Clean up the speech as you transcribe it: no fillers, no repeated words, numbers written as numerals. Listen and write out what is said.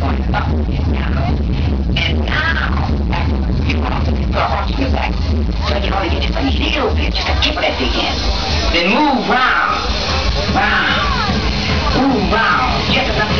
going up and down. And now, you want to put a horse on your back. So you want to get just a little bit, just a tip of that big end. Then move round, round, move round, just enough